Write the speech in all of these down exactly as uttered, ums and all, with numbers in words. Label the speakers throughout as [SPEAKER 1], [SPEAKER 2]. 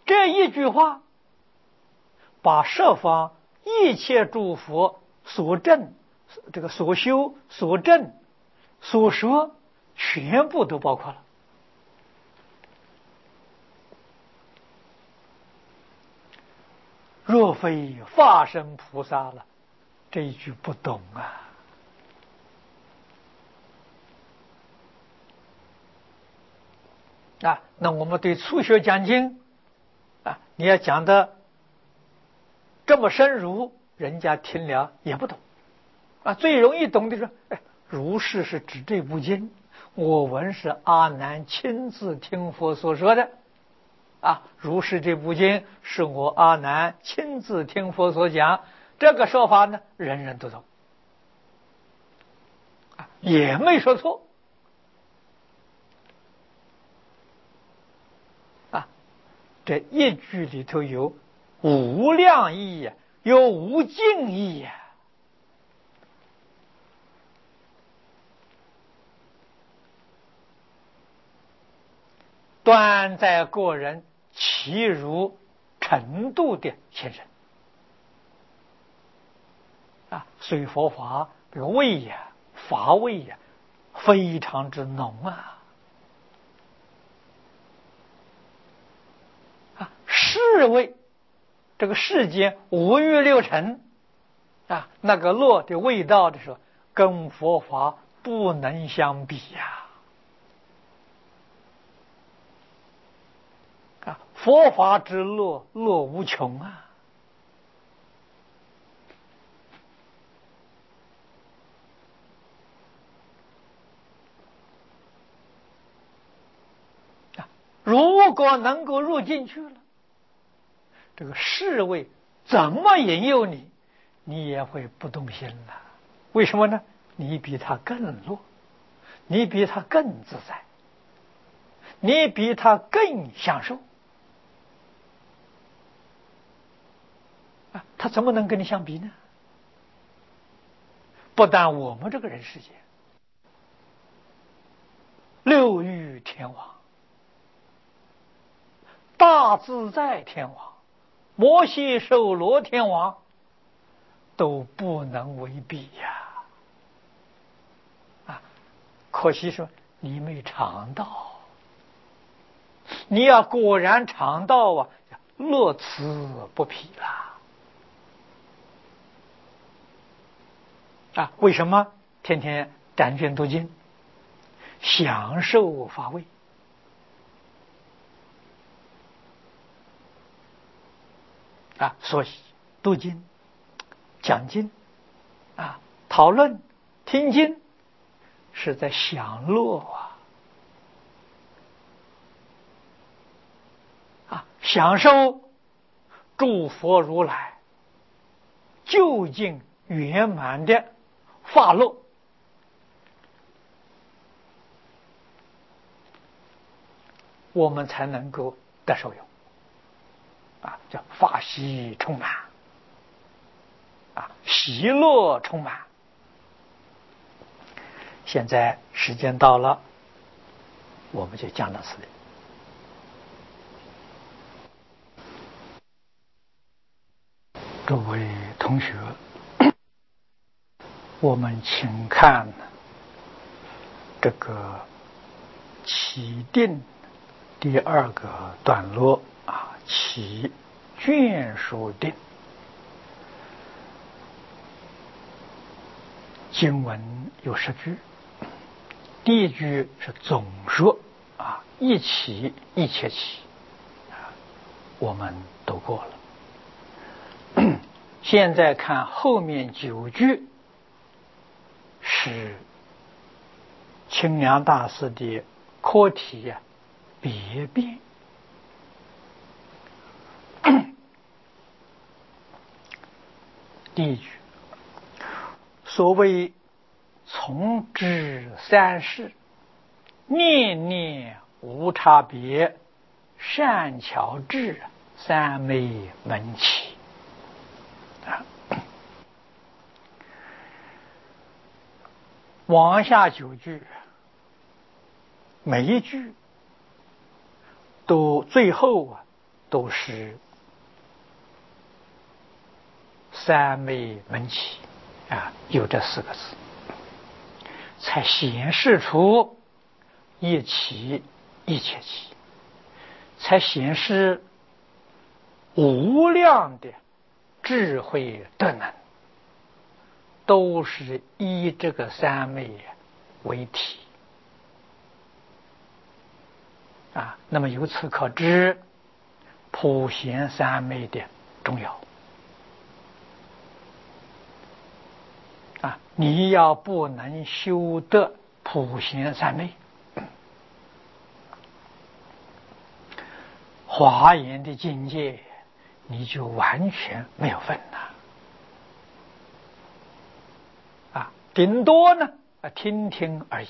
[SPEAKER 1] 这一句话把十方一切诸佛所证、这个所修、所证、所说，全部都包括了。若非化身菩萨了，这一句不懂啊！啊，那我们对初学讲经啊，你要讲的这么深入，人家听了也不懂啊。最容易懂的是，哎，如是是指这部经，我闻是阿难亲自听佛所说的。啊，如是这部经是我阿难亲自听佛所讲，这个说法呢，人人都懂，啊，也没说错。啊，这一句里头有无量义呀，有无尽义呀。端在个人其如程度的现身啊，所以佛法这个味呀、法味呀，非常之浓啊！啊，世味，这个世间五欲六尘啊，那个乐的味道的时候，跟佛法不能相比呀！啊，佛法之乐，乐无穷啊！如果能够入进去了，这个世味怎么引诱你，你也会不动心了。为什么呢？你比他更乐，你比他更自在，你比他更享受啊！他怎么能跟你相比呢？不但我们这个人世界，六欲天王、大自在天王、摩西首罗天王都不能为比呀！啊，可惜说你没尝到，你要果然尝到啊，乐此不疲啦！啊，为什么天天展卷读经，享受法味？啊，所以读经、讲经啊、讨论、听经，是在享乐啊！啊，享受诸佛如来究竟圆满的法乐，我们才能够得受用啊，叫法喜充满啊，喜乐充满。现在时间到了，我们就讲到此里。诸位同学，我们请看这个起定第二个段落啊，起眷属定。经文有十句，第一句是总说啊，一起一切起，我们读过了。现在看后面九句，是清凉大师的课题呀、啊，别变。第一句，所谓从知三世，念念无差别，善巧智三昧门起。往下九句，每一句都最后啊都是三昧门起啊，有这四个字，才显示出一起一切起，才显示无量的智慧德能，都是以这个三昧为体啊。那么由此可知普贤三昧的重要啊！你要不能修得普贤三昧，华严的境界你就完全没有分了啊！顶多呢啊听听而已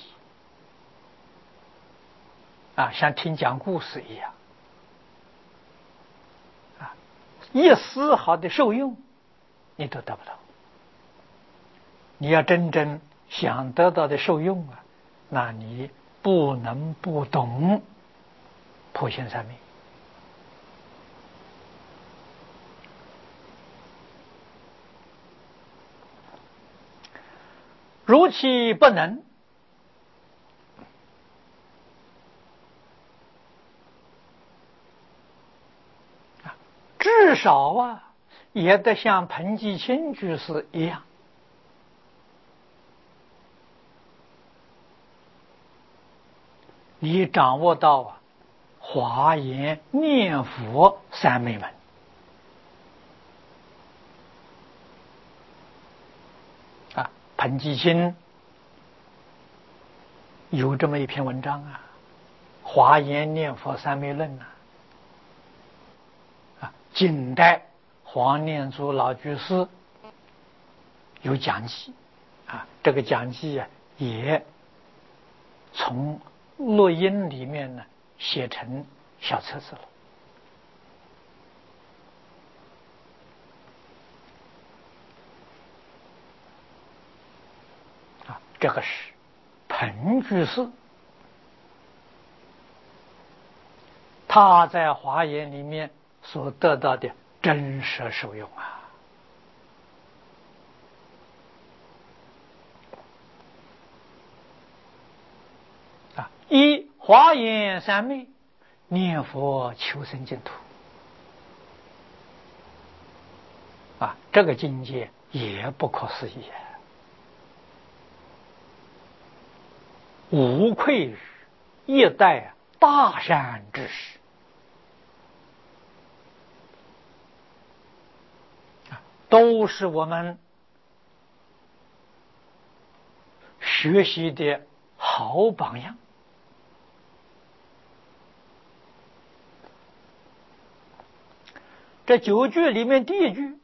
[SPEAKER 1] 啊，像听讲故事一样啊，一丝毫的受用你都得不到。你要真正想得到的受用啊，那你不能不懂普贤三昧。如其不能，至少啊也得像彭继清居士一样，你掌握到啊华严念佛三昧门啊。彭继清有这么一篇文章啊，华严念佛三昧论啊，啊近代黄念祖老居士有讲记啊，这个讲记啊也从录音里面呢写成小册子了啊。这个是彭居士他在华严里面所得到的真实受用啊。啊，一华严三昧，念佛求生净土啊，这个境界也不可思议啊，无愧于一代大善之士啊，都是我们学习的好榜样。这九句里面第一句，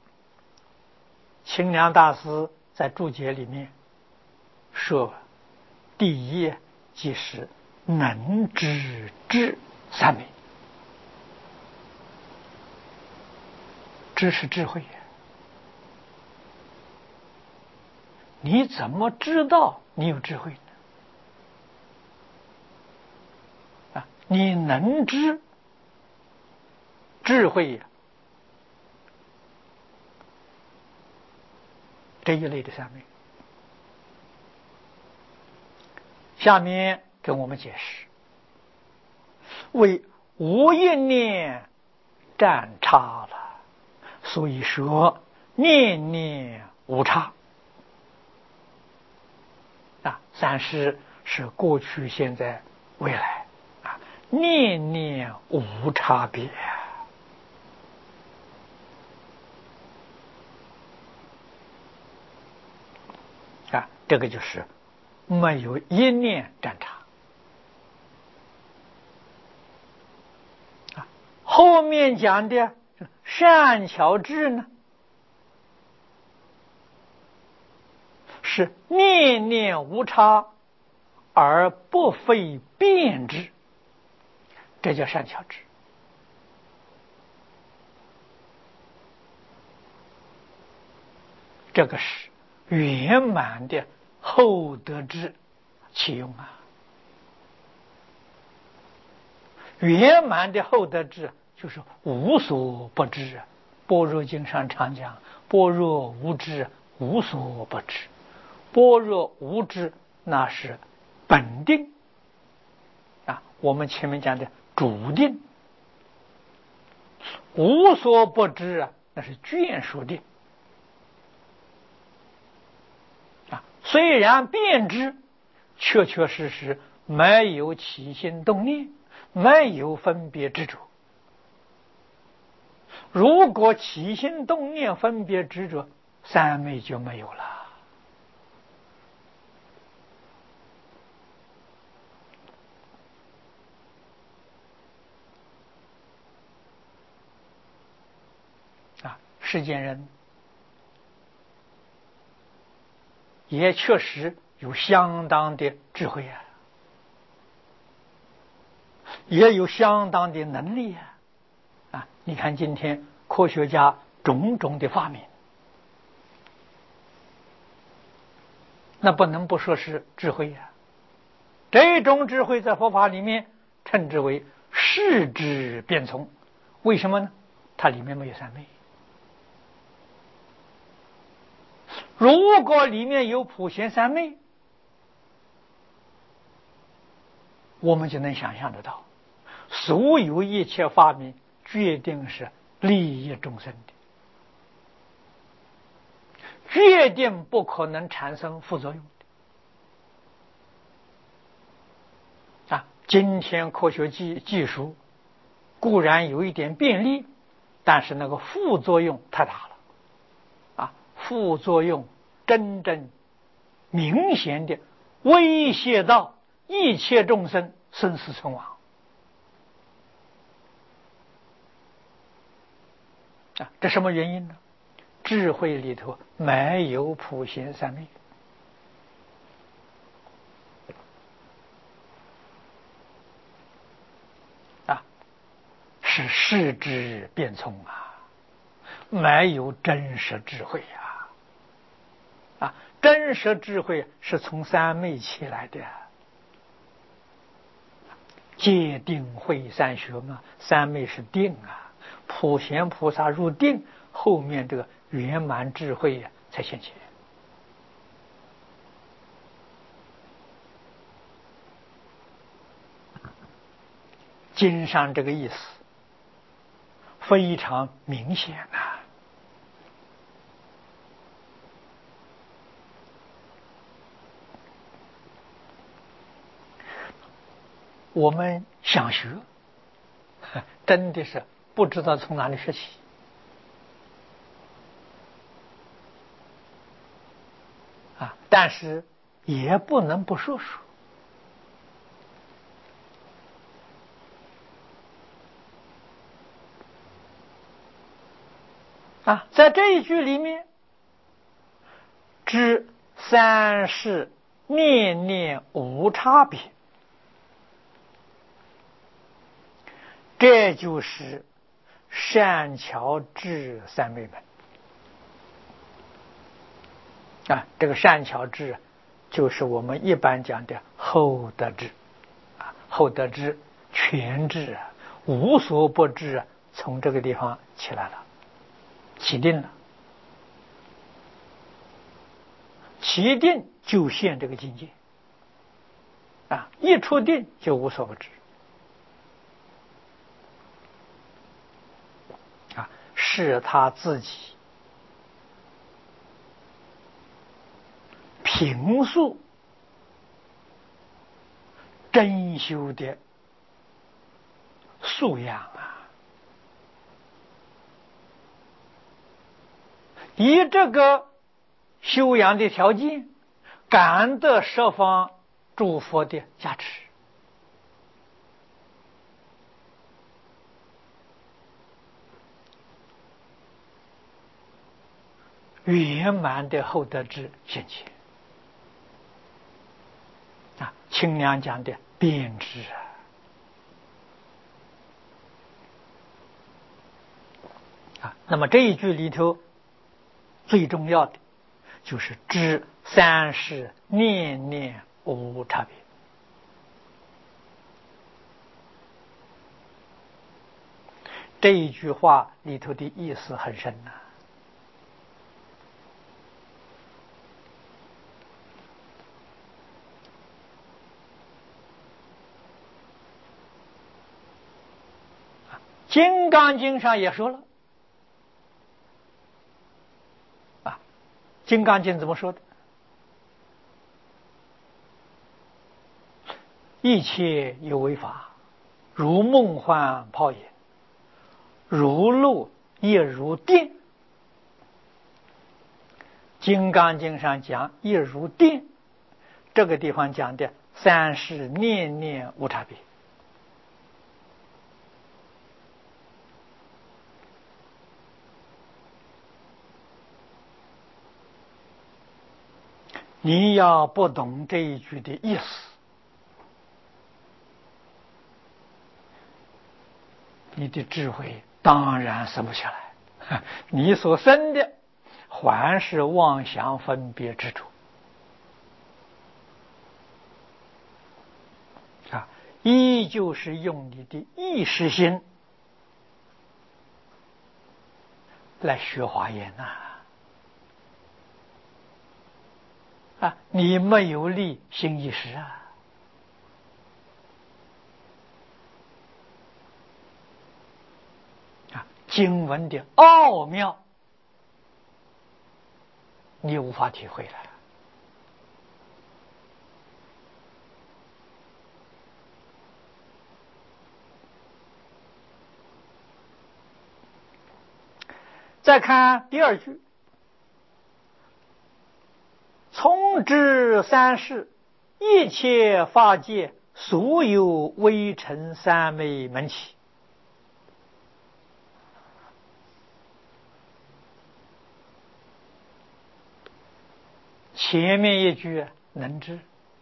[SPEAKER 1] 清凉大师在注解里面说，第一即是能知智三昧。知是智慧，你怎么知道你有智慧呢？啊，你能知智慧呀，这一类的三昧。下面跟我们解释，为无一念占差了，所以说念念无差啊，三世是过去现在未来啊，念念无差别啊，这个就是没有一念占差啊。后面讲的善巧智呢，是念念无差而不费辩知，这叫善巧智。这个是圆满的厚德智启用啊，圆满的厚德智就是无所不知。般若经上常讲，般若无知，无所不知。般若无知，那是本定啊，我们前面讲的主定。无所不知啊，那是眷属定啊。虽然遍知，确确实实没有起心动念，没有分别执着。如果起心动念、分别执着，三昧就没有了。啊，世间人也确实有相当的智慧啊，也有相当的能力啊。啊，你看今天科学家种种的发明，那不能不说是智慧呀、啊。这种智慧在佛法里面称之为视之变从。为什么呢？它里面没有三昧。如果里面有普贤三昧，我们就能想象得到，所有一切发明决定是利益众生的，决定不可能产生副作用的。啊，今天科学技技术固然有一点便利，但是那个副作用太大了。啊，副作用真正明显的威胁到一切众生生死存亡。啊，这什么原因呢？智慧里头没有普贤三昧。啊，是视之变从啊，没有真实智慧呀！啊，真实智慧是从三昧起来的。戒定慧三学嘛，三昧是定啊，普贤菩萨入定，后面这个圆满智慧呀、啊、才现前。经上这个意思非常明显啊。我们想学，真的是不知道从哪里学起啊！但是也不能不说说啊，在这一句里面，知三世念念无差别，这就是善巧智三昧门啊。这个善巧智就是我们一般讲的后得智啊，后得智全智啊，无所不知啊，从这个地方起来了，起定了，起定就现这个境界啊，一出定就无所不知啊，是他自己平素真修的素养啊，以这个修养的条件，感得十方诸佛的加持，圆满的后得智现前啊，清凉讲的变智啊。啊，那么这一句里头最重要的就是知三世念念无差别。 这一句话里头的意思很深呐、啊。金刚经上也说了啊，金刚经怎么说的？一切有为法，如梦幻泡影，如露亦如电。金刚经上讲亦如电，这个地方讲的三世念念无差别。你要不懂这一句的意思，你的智慧当然生不起来，你所生的还是妄想分别执着啊，依旧是用你的意识心来学华严呐。啊，你没有立心意识啊。经文的奥妙，你无法体会了。再看第二句，从知三世，一切法界，所有微尘三昧门起。前面一句能知，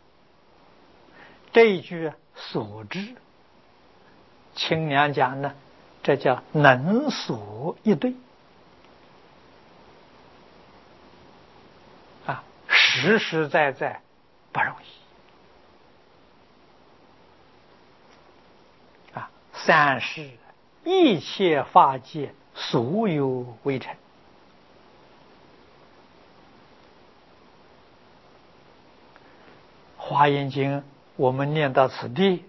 [SPEAKER 1] 这一句所知，清凉讲呢，这叫能所一对啊，实实在在不容易啊。三世一切法界，所有微尘。华严经我们念到此地，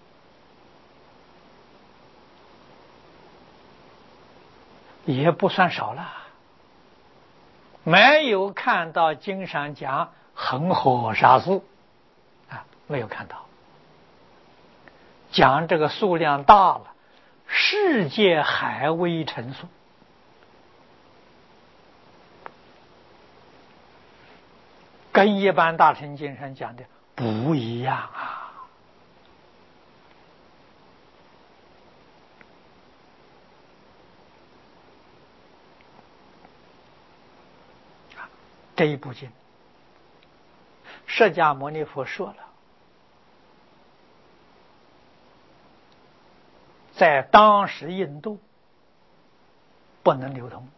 [SPEAKER 1] 也不算少了，没有看到经上讲恒河沙数啊，没有看到。讲这个数量大了，世界海微尘数，跟一般大乘经上讲的不一样啊。这一部经，释迦牟尼佛说了，在当时印度不能流通，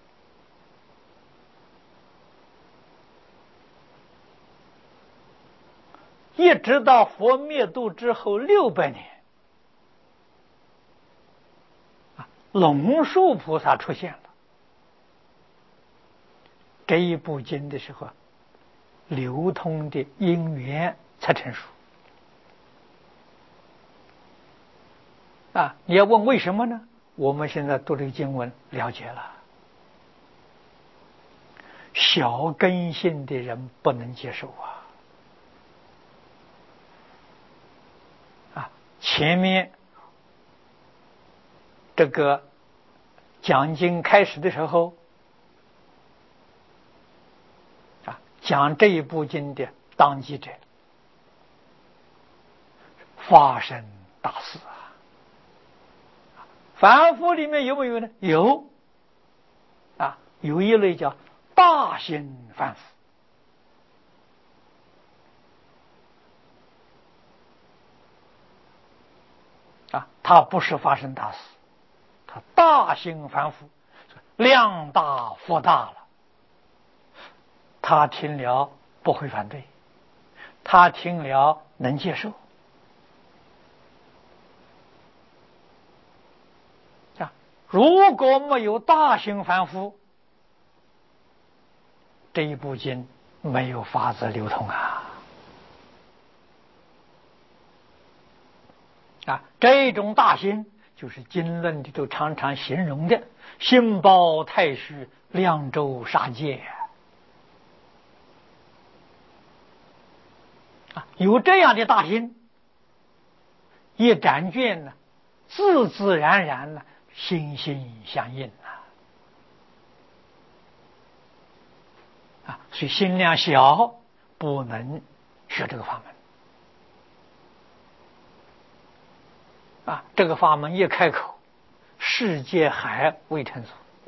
[SPEAKER 1] 一直到佛灭度之后六百年，龙树菩萨出现了。这一部经的时候，流通的因缘才成熟啊！你要问为什么呢？我们现在读这个经文了解了，小根性的人不能接受啊！啊，前面这个讲经开始的时候。讲这一部经的当机者发生大事啊！凡夫里面有没有呢？有啊，有一类叫大心凡夫啊，他不是发生大事，他大心凡夫，量大福大了。他听了不会反对，他听了能接受啊。 如果没有大行凡夫，这一部经没有法子流通啊！啊，这种大心就是经论里头常常形容的心包太虚，量周杀戒啊！有这样的大心，一展卷呢，自自然然呢，心心相印啊！啊，所以心量小，不能学这个法门。啊，这个法门一开口，世界还未成熟。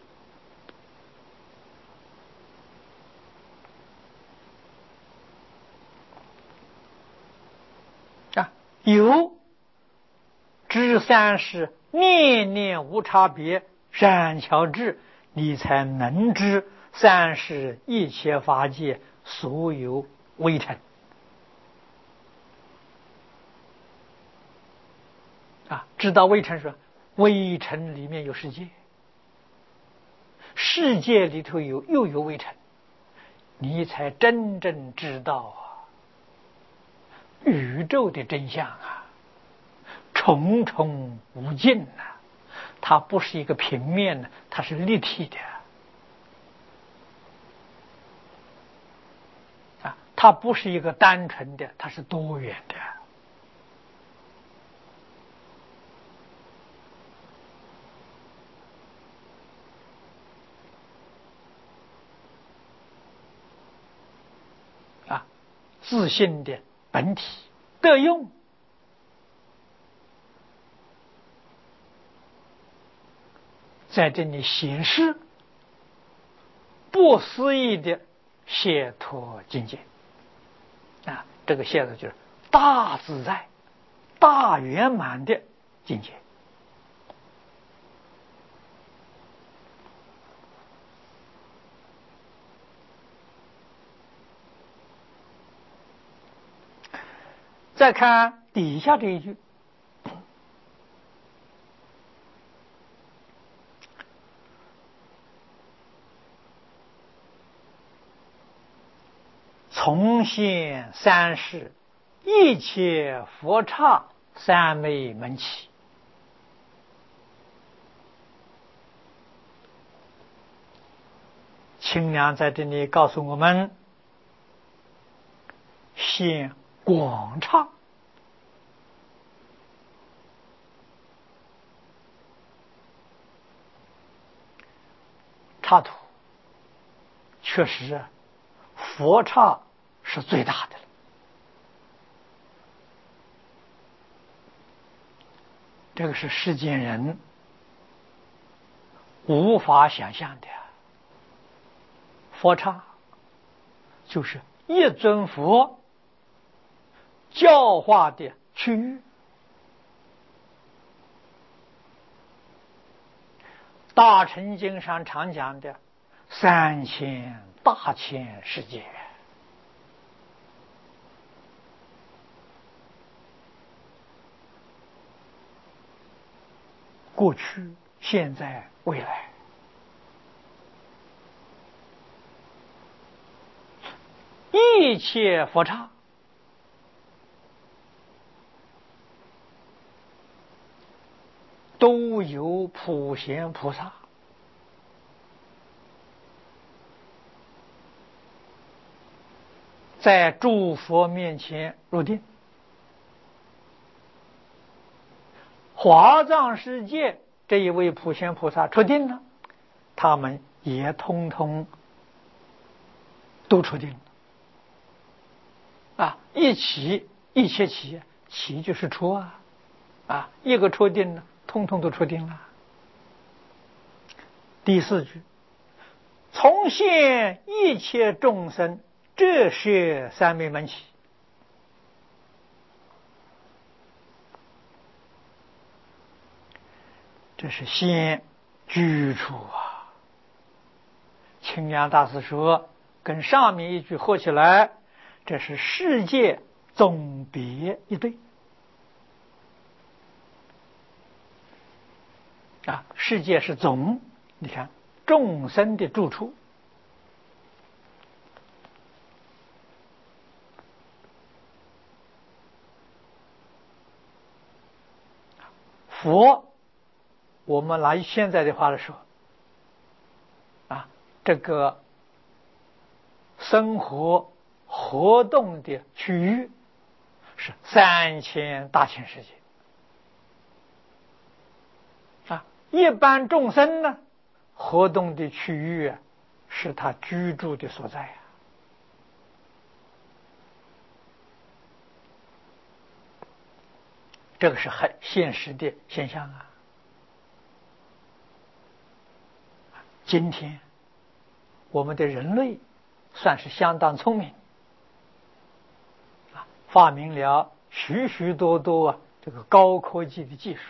[SPEAKER 1] 啊，有知三世念念无差别，善巧智，你才能知三世一切法界所有微尘。啊，知道微尘说，微尘里面有世界，世界里头有又有微尘，你才真正知道啊，宇宙的真相啊，重重无尽呐、啊，它不是一个平面的，它是立体的啊，它不是一个单纯的，它是多元的。自信的本体得用，在这里显示不思议的解脱境界啊！这个解脱就是大自在、大圆满的境界。再看底下这一句，从现三世一切佛刹三昧门起。清凉在这里告诉我们，现广刹，刹土确实佛刹是最大的了，这个是世间人无法想象的。佛刹就是一尊佛教化的区域，大乘经上常讲的三千大千世界，过去、现在、未来，一切佛刹都有普贤菩萨在诸佛面前入定。华藏世界这一位普贤菩萨出定了，他们也通通都出定了啊！一起一切起，起就是出啊啊！一个出定了，通通都出定了。第四句，从现一切众生，这是三昧门起。这是先居处啊！清凉大师说，跟上面一句合起来，这是世界总别一对啊，世界是总，你看众生的住处。佛，我们拿现在的话来说，啊，这个生活活动的区域是三千大千世界。啊，一般众生呢，活动的区域啊，是他居住的所在啊。这个是很现实的现象啊。今天我们的人类算是相当聪明啊，发明了许许多多啊这个高科技的技术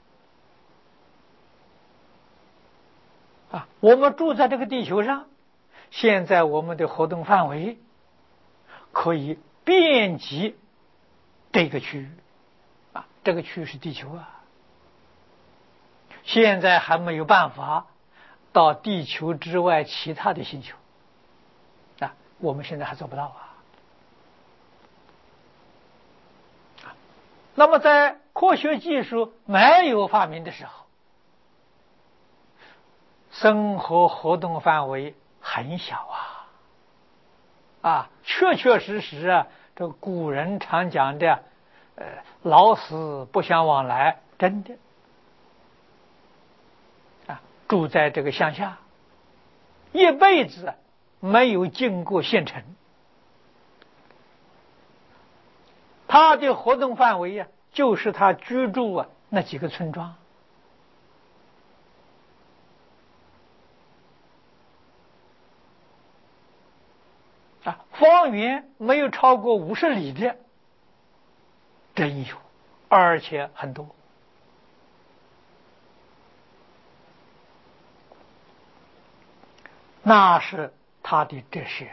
[SPEAKER 1] 啊。我们住在这个地球上，现在我们的活动范围可以遍及这个区域啊，这个区域是地球啊。现在还没有办法到地球之外其他的星球啊，我们现在还做不到啊。那么在科学技术没有发明的时候，生活活动范围很小啊，啊，确确实实啊，这古人常讲的，呃，老死不相往来，真的。啊，住在这个乡下，一辈子没有进过县城，他的活动范围呀、啊，就是他居住啊那几个村庄。啊，方圆没有超过五十里的，真有，而且很多。那是他的哲学。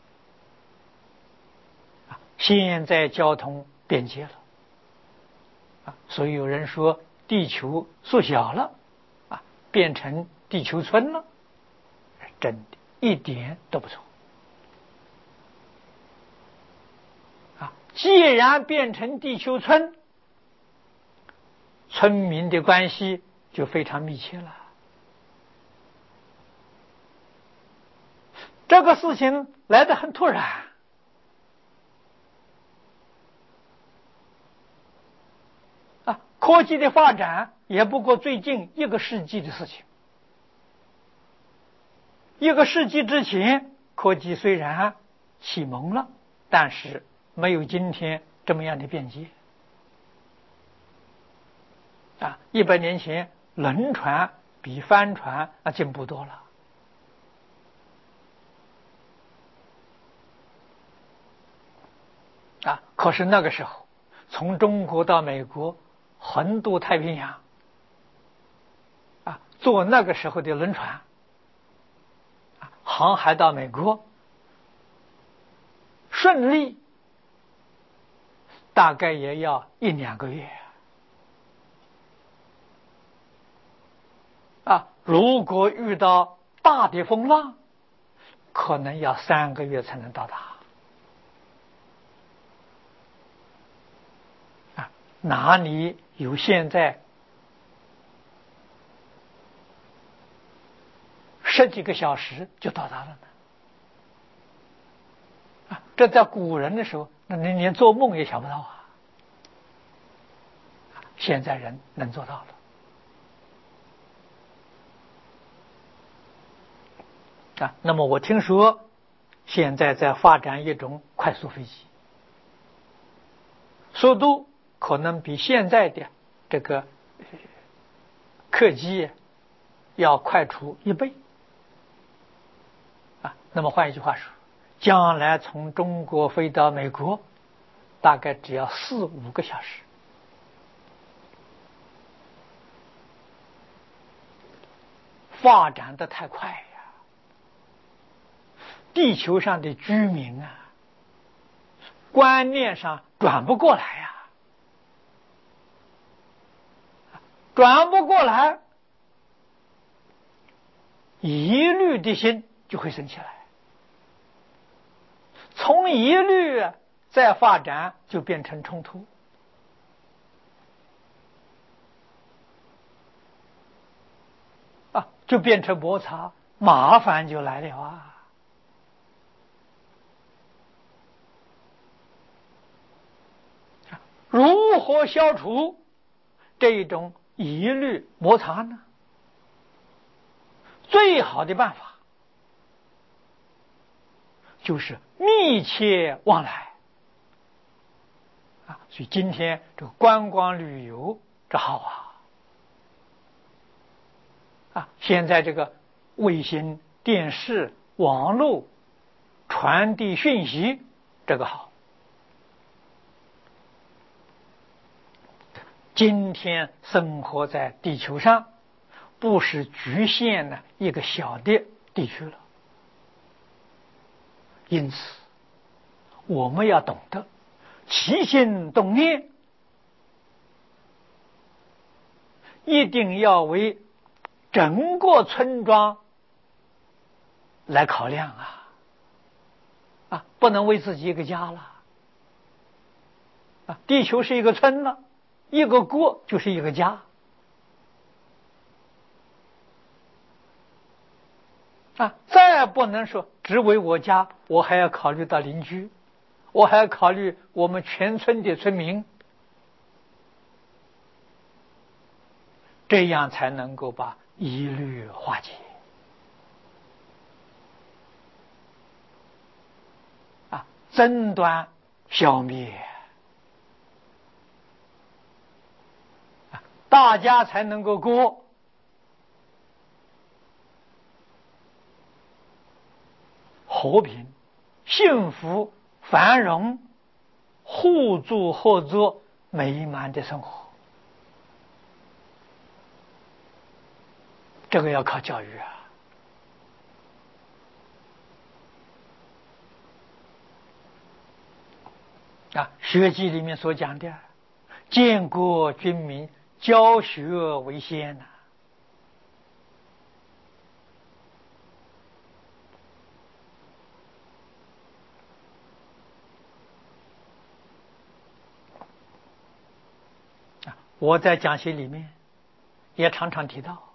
[SPEAKER 1] 现在交通便捷了，啊，所以有人说地球缩小了，啊，变成地球村了，真的一点都不错。啊，既然变成地球村，村民的关系就非常密切了。这个事情来得很突然。啊，科技的发展也不过最近一个世纪的事情。一个世纪之前，科技虽然启蒙了，但是没有今天这么样的便捷。啊，一百年前轮船比帆船啊进步多了。啊，可是那个时候，从中国到美国，横渡太平洋，啊，坐那个时候的轮船，啊，航海到美国，顺利，大概也要一两个月。啊，如果遇到大的风浪，可能要三个月才能到达。啊，哪里有现在十几个小时就到达了呢？啊，这在古人的时候，那你连做梦也想不到啊！现在人能做到了。啊，那么我听说现在在发展一种快速飞机，速度可能比现在的这个客机要快出一倍。啊，那么换一句话说，将来从中国飞到美国，大概只要四五个小时。发展的太快呀，地球上的居民啊，观念上转不过来呀，转不过来， 疑虑的心就会生起来，从疑虑再发展就变成冲突啊，就变成摩擦，麻烦就来了啊。如何消除这种疑虑摩擦呢？最好的办法就是密切往来啊！所以今天这个观光旅游这好啊啊！现在这个卫星、电视、网络传递讯息，这个好。今天生活在地球上，不是局限的一个小的地区了。因此，我们要懂得起心动念，一定要为整个村庄来考量啊！啊，不能为自己一个家了啊！地球是一个村了。一个国就是一个家啊！再不能说只为我家，我还要考虑到邻居，我还要考虑我们全村的村民，这样才能够把疑虑化解啊，争端消灭。大家才能够过和平、幸福、繁荣、互助合作、美满的生活。这个要靠教育啊！啊，学记里面所讲的，建国军民，教学为先呐、啊！我在讲习里面也常常提到，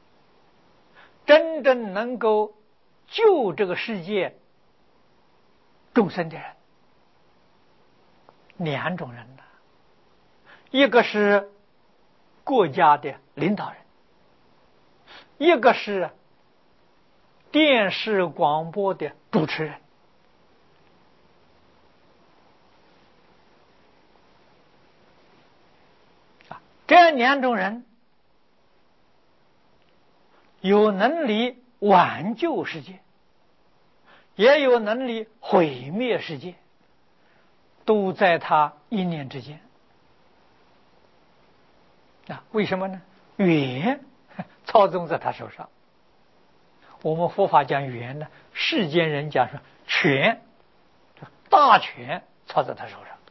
[SPEAKER 1] 真正能够救这个世界众生的人，两种人呢，一个是国家的领导人，一个是电视广播的主持人。啊，这两种人有能力挽救世界，也有能力毁灭世界，都在他一念之间。啊，为什么呢？缘操纵在他手上。我们佛法讲缘呢，世间人讲说权，大权操在他手上。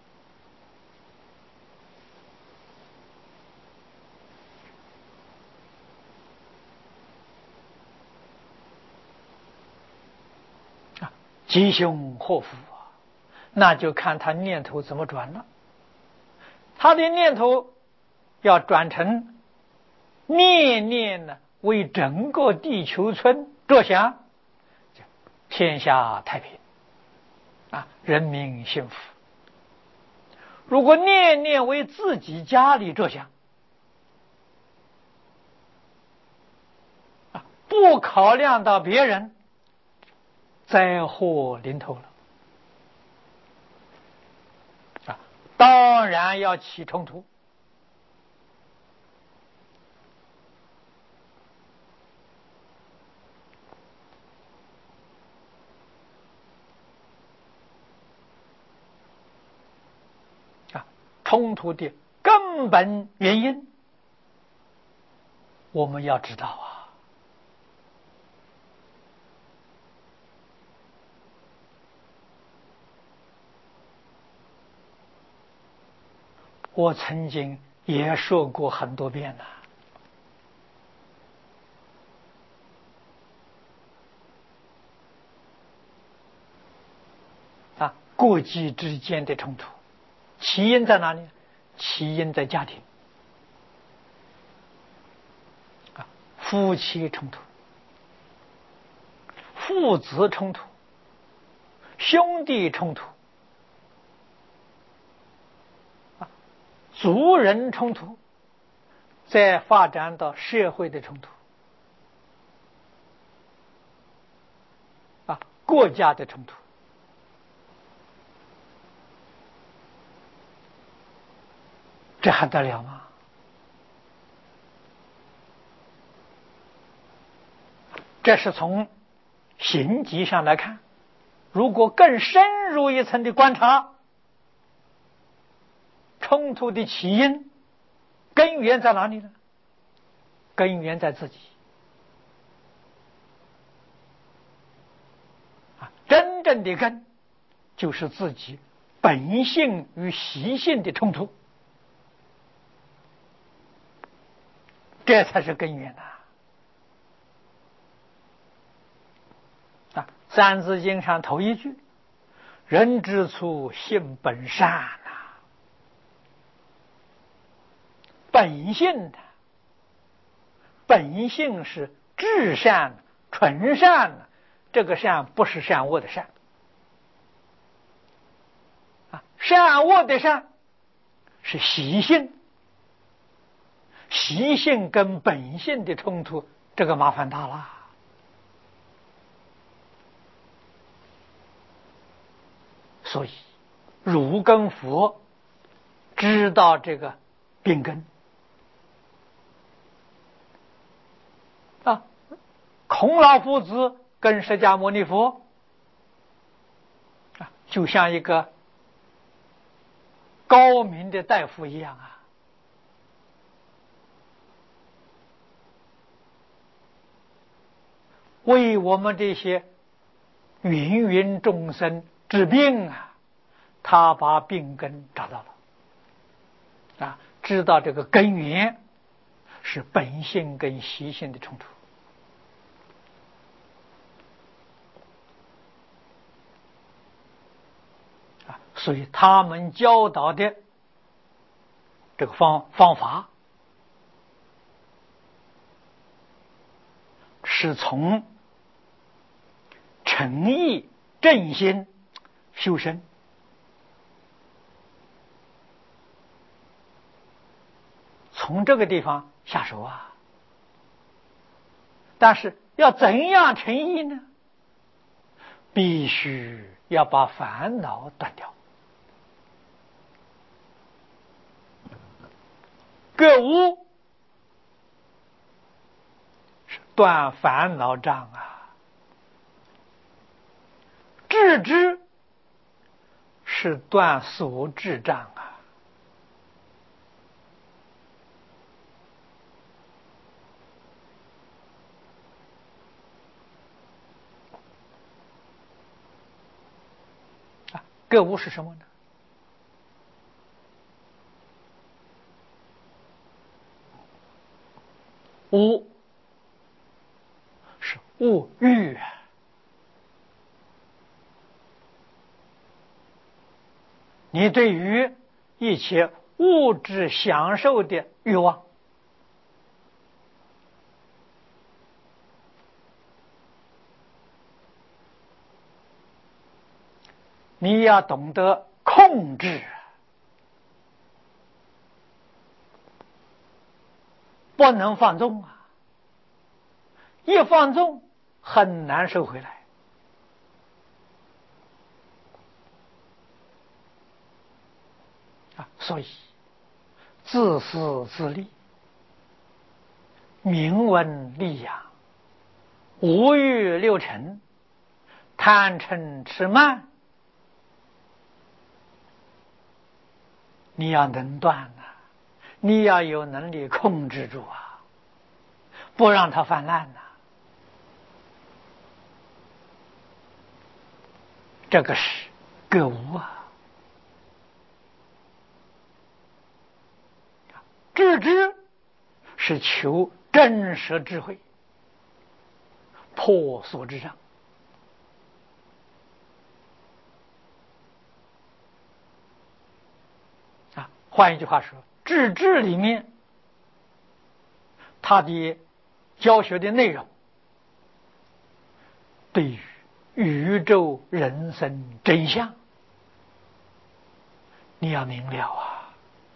[SPEAKER 1] 啊，吉凶祸福啊，那就看他念头怎么转了。他的念头要转成念念呢为整个地球村着想，天下太平啊，人民幸福。如果念念为自己家里着想啊，不考量到别人，灾祸临头了啊，当然要起冲突。冲突的根本原因，我们要知道啊。我曾经也说过很多遍了， 国际之间的冲突，起因在哪里？起因在家庭啊，夫妻冲突、父子冲突、兄弟冲突啊，族人冲突，再发展到社会的冲突啊，国家的冲突。这还得了吗？这是从形迹上来看，如果更深入一层的观察，冲突的起因根源在哪里呢？根源在自己啊，真正的根就是自己本性与习性的冲突，这才是根源呐！啊，《三字经》上头一句：“人之初，性本善”呐，本性的本性是至善、纯善的，这个善不是善恶的善啊，善恶的善是习性。习性跟本性的冲突，这个麻烦大了。所以儒跟佛知道这个病根啊，孔老夫子跟释迦牟尼佛啊，就像一个高明的大夫一样啊。为我们这些芸芸众生治病啊，他把病根找到了啊，知道这个根源是本性跟习性的冲突啊，所以他们教导的这个方方法是从诚意正心修身，从这个地方下手啊。但是要怎样诚意呢？必须要把烦恼断掉。格物是断烦恼障啊，致知是断所知障啊。啊，格物是什么呢？物是物欲，你对于一切物质享受的欲望，你要懂得控制，不能放纵啊！一放纵很难收回来啊！所以自私自利、名闻利养、五欲六尘、贪嗔痴慢，你要能断啊，你要有能力控制住啊，不让它泛滥啊。这个是格物啊。致知是求真实智慧，破所知障换一句话说，智智里面他的教学的内容，对于宇宙人生真相，你要明了啊！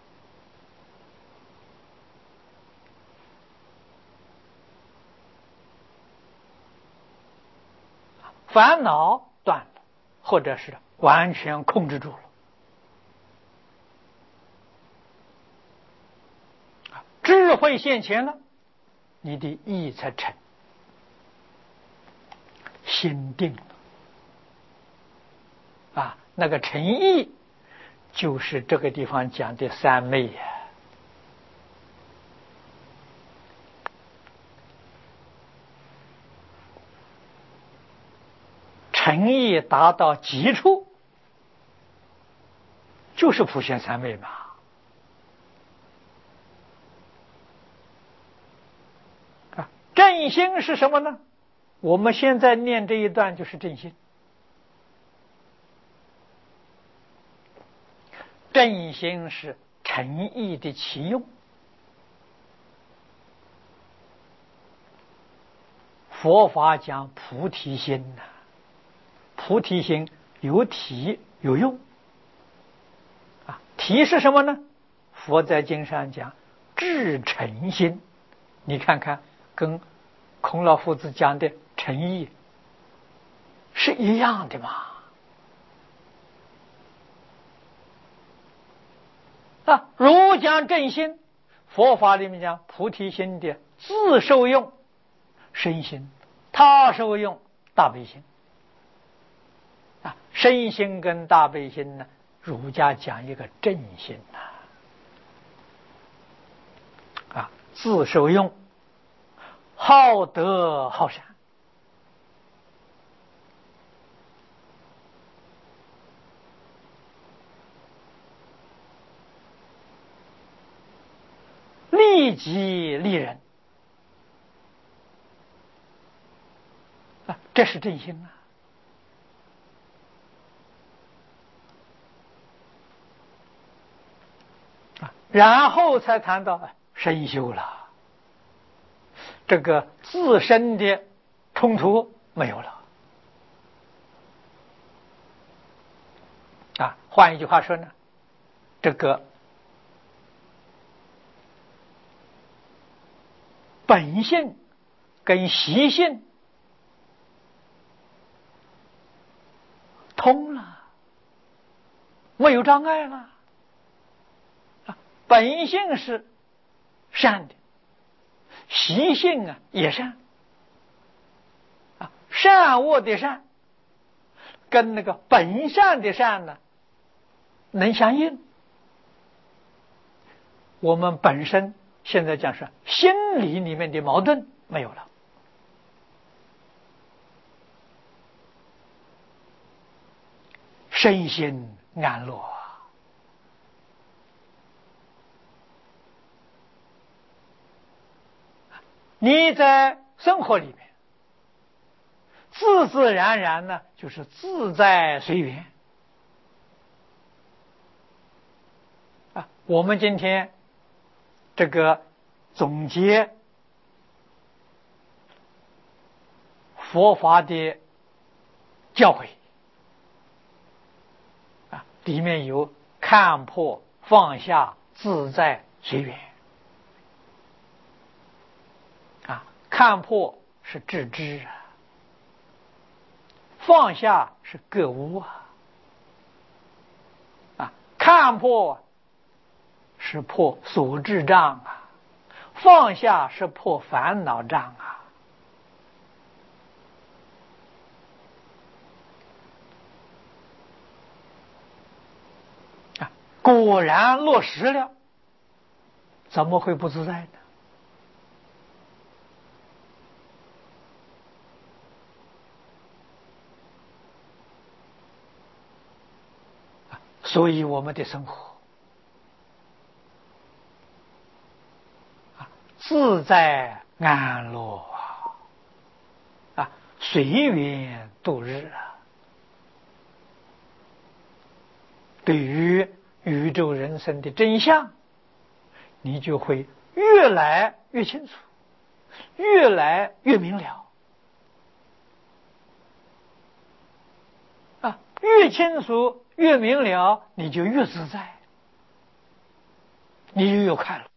[SPEAKER 1] 烦恼断了，或者是完全控制住了，智慧现前了，你的意才成，心定了啊！那个诚意，就是这个地方讲的三昧呀。诚意达到极处，就是普贤三昧嘛。啊，正心是什么呢？我们现在念这一段就是正心。正心是诚意的起用。佛法讲菩提心呐、啊，菩提心有体有用啊。体是什么呢？佛在经上讲至诚心，你看看跟孔老夫子讲的诚意是一样的嘛。啊，如讲正心，佛法里面讲菩提心的自受用身心，他受用大悲心。啊，身心跟大悲心呢，儒家讲一个正心呐。啊，自受用，好德好善。利己利人啊，这是正心啊。啊，然后才谈到身修了，这个自身的冲突没有了啊。换一句话说呢，这个本性跟习性通了，没有障碍了。啊，本性是善的，习性啊也善。啊，善恶的善跟那个本善的善呢能相应。我们本身现在讲是心理里面的矛盾没有了，身心安乐。你在生活里面自自然然呢，就是自在随缘啊。我们今天这个总结佛法的教诲啊，里面有看破放下自在随缘啊。看破是致知啊，放下是觉悟啊。啊，看破是破所知障啊，放下是破烦恼障啊。啊，果然落实了，怎么会不自在呢？所以我们的生活啊，自在安乐啊，随缘度日啊。对于宇宙人生的真相，你就会越来越清楚，越来越明了。啊，越清楚越明了，你就越自在，你就越快乐。